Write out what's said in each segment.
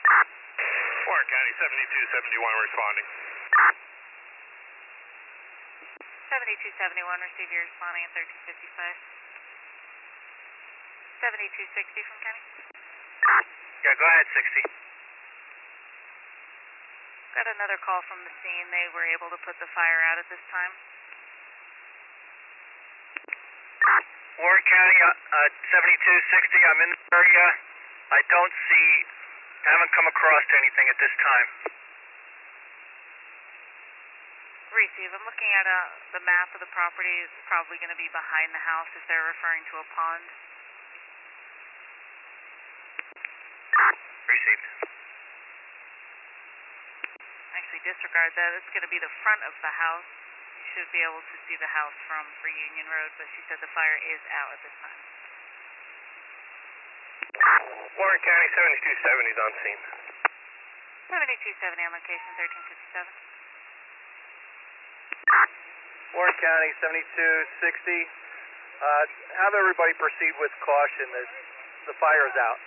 Warren County 7271 responding. 7271, receive your responding at 1355. 7260 from Kenny. Yeah, go ahead, 60. Got another call from the scene. They were able to put the fire out at this time. Warren County 7260, I'm in the area. I haven't come across anything at this time. Receive. I'm looking at the map of the property. It's probably going to be behind the house if they're referring to a pond. Received. Actually, disregard that. It's going to be the front of the house. You should be able to see the house from Reunion Road, but she said the fire is out at this time. Warren County 7270 is on scene. 7270 on location, 1357. Warren County 7260. Have everybody proceed with caution. The fire is out.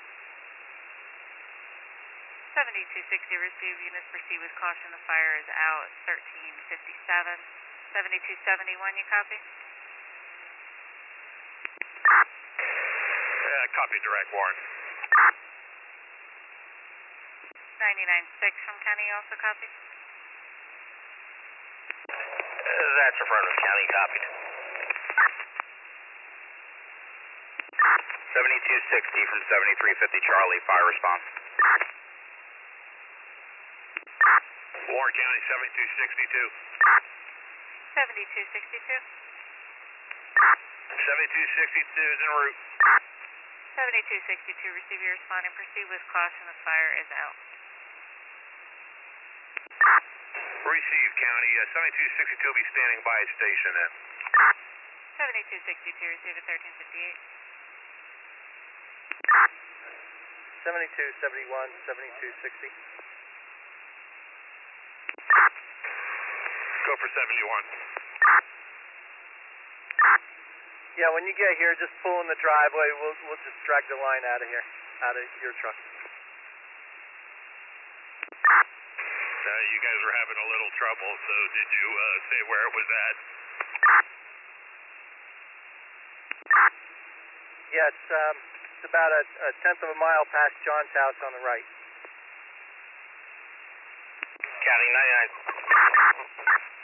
7260 receive. Units proceed with caution. The fire is out. 1357. 7271, you copy? Yeah, copy direct, Warren. 996 from Kenny, also copy? That's affirmative, County, copied. 7260 from 7350 Charlie, fire response. Warren County 7262. 7262. 7262 is en route. 7262, receive your responding. Proceed with caution. The fire is out. Receive, County. 7262 will be standing by at station at 7262, receive at 1358. 7271, 7260. Go for 71. Yeah, when you get here, just pull in the driveway. We'll just drag the line out of here, out of your truck. You guys were having a little trouble, so did you say where it was at? Yeah, it's about a tenth of a mile past John's house on the right. County 99.